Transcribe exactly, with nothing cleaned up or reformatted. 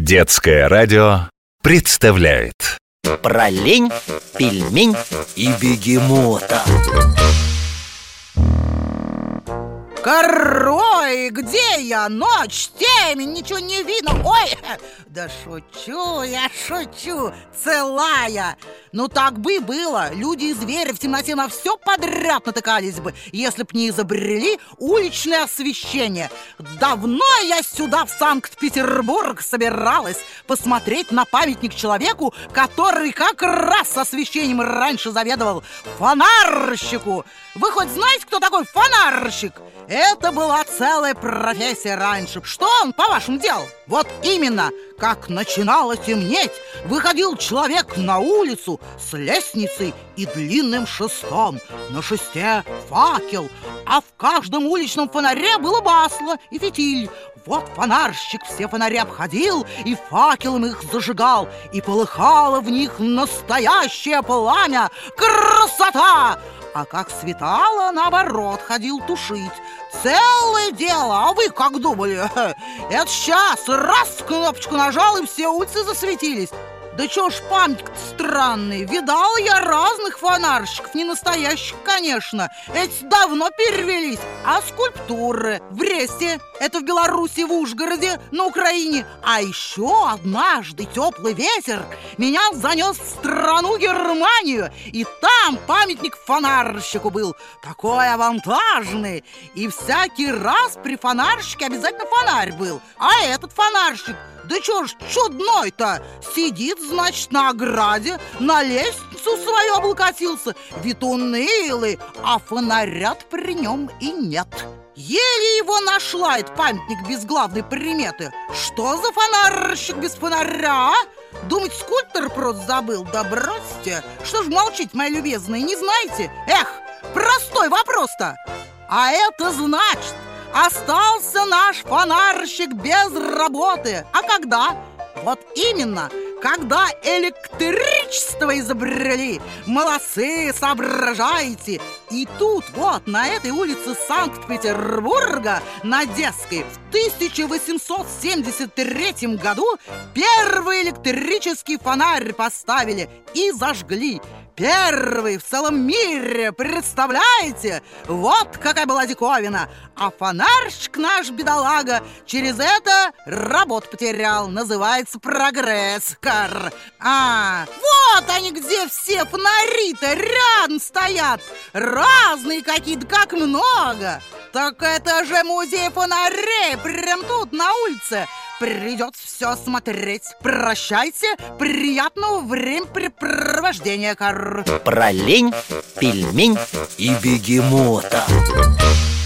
Детское радио представляет про лень, пельмень и бегемота. Корой, где я? Ночь, темень, ничего не видно. Ой, да шучу, я шучу, целая. Ну так бы и было. Люди и звери в темноте на все подряд натыкались бы, если б не изобрели уличное освещение. Давно я сюда, в Санкт-Петербург, собиралась посмотреть на памятник человеку, который как раз освещением раньше заведовал, фонарщику. Вы хоть знаете, кто такой фонарщик? Это была целая профессия раньше. Что он, по-вашему, делал? Вот именно, как начинало темнеть, выходил человек на улицу с лестницей и длинным шестом. На шесте факел, а в каждом уличном фонаре было масло и фитиль. Вот фонарщик все фонари обходил и факелом их зажигал, и полыхало в них настоящее пламя. Красота! А как светало, наоборот, ходил тушить. Целое дело, а вы как думали? Это сейчас раз кнопочку нажал, и все улицы засветились. Да чё ж памятник-то странный. Видал я разных фонарщиков, не настоящих, конечно. Эти давно перевелись. А скульптуры в Бресте, это в Беларуси, в Ужгороде, на Украине. А еще однажды теплый ветер меня занес в страну Германию, и там памятник фонарщику был такой авантажный. И всякий раз при фонарщике обязательно фонарь был. А этот фонарщик, да чё ж чудной-то, сидит, значит, на ограде, на лестницу свою облокотился, вид унылый, а фонаря-то при нем и нет. Еле его нашла, этот памятник без главной приметы. Что за фонарщик без фонаря, а? Думать, скульптор просто забыл? Да бросьте. Что ж молчите, мои любезные, не знаете? Эх, простой вопрос-то. А это значит, остался наш фонарщик без работы. А когда? Вот именно, когда электричество изобрели. Молодцы, соображаете. И тут вот на этой улице Санкт-Петербурга, на Одесской, в тысяча восемьсот семьдесят третьем году первый электрический фонарь поставили и зажгли. Первый в целом мире, представляете? Вот какая была диковина. А фонарщик наш, бедолага, через это работу потерял. Называется прогресс. Кар. А, вот они где все фонари-то рядом стоят. Разные какие-то, как много. Так это же музей фонарей, прям тут на улице. Придется все смотреть. Прощайте, приятного времяпрепровождения, Кар. Про лень, пельмень и бегемота.